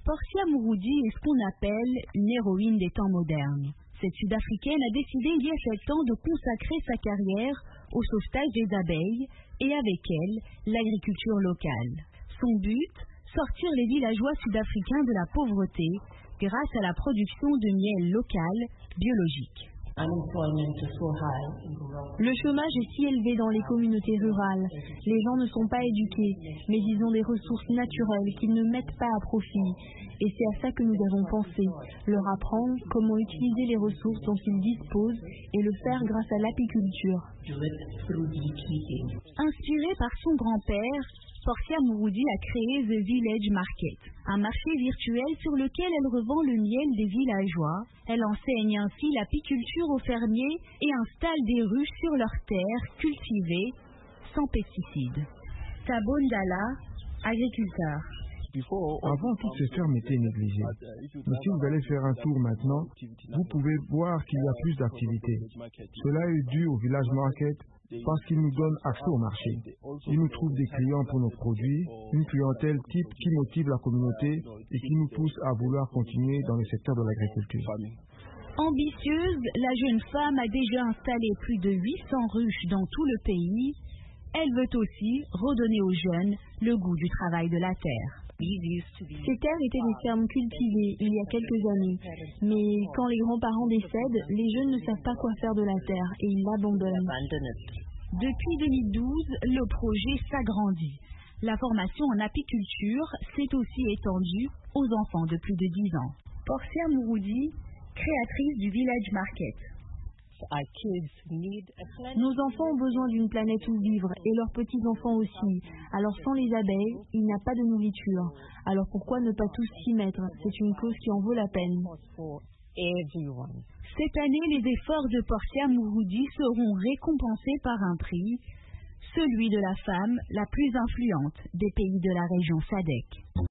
Portia Mouroudi est ce qu'on appelle une héroïne des temps modernes. Cette Sud-Africaine a décidé il y a 7 ans de consacrer sa carrière au sauvetage des abeilles et avec elle, l'agriculture locale. Son but, sortir les villageois sud-africains de la pauvreté grâce à la production de miel local, biologique. Le chômage est si élevé dans les communautés rurales. Les gens ne sont pas éduqués, mais ils ont des ressources naturelles qu'ils ne mettent pas à profit. Et c'est à ça que nous avons pensé, leur apprendre comment utiliser les ressources dont ils disposent et le faire grâce à l'apiculture. Inspirée par son grand-père, Portia Mouroudi a créé The Village Market, un marché virtuel sur lequel elle revend le miel des villageois. Elle enseigne ainsi l'apiculture aux fermiers et installe des ruches sur leurs terres cultivées sans pesticides. Thabo Ndala, agriculteur. Avant, toutes ces fermes étaient négligées. Mais si vous allez faire un tour maintenant, vous pouvez voir qu'il y a plus d'activités. Cela est dû au Village Market parce qu'il nous donne accès au marché. Il nous trouve des clients pour nos produits, une clientèle type qui motive la communauté et qui nous pousse à vouloir continuer dans le secteur de l'agriculture. Ambitieuse, la jeune femme a déjà installé plus de 800 ruches dans tout le pays. Elle veut aussi redonner aux jeunes le goût du travail de la terre. Ces terres étaient des fermes cultivées il y a quelques années, mais quand les grands-parents décèdent, les jeunes ne savent pas quoi faire de la terre et ils l'abandonnent. Depuis 2012, le projet s'agrandit. La formation en apiculture s'est aussi étendue aux enfants de plus de 10 ans. Portia Mouroudi, créatrice du Village Market. Nos enfants ont besoin d'une planète où vivre et leurs petits-enfants aussi. Alors sans les abeilles, il n'y a pas de nourriture. Alors pourquoi ne pas tous s'y mettre? C'est une cause qui en vaut la peine. Cette année, les efforts de Portia Mouroudi seront récompensés par un prix, celui de la femme la plus influente des pays de la région SADC.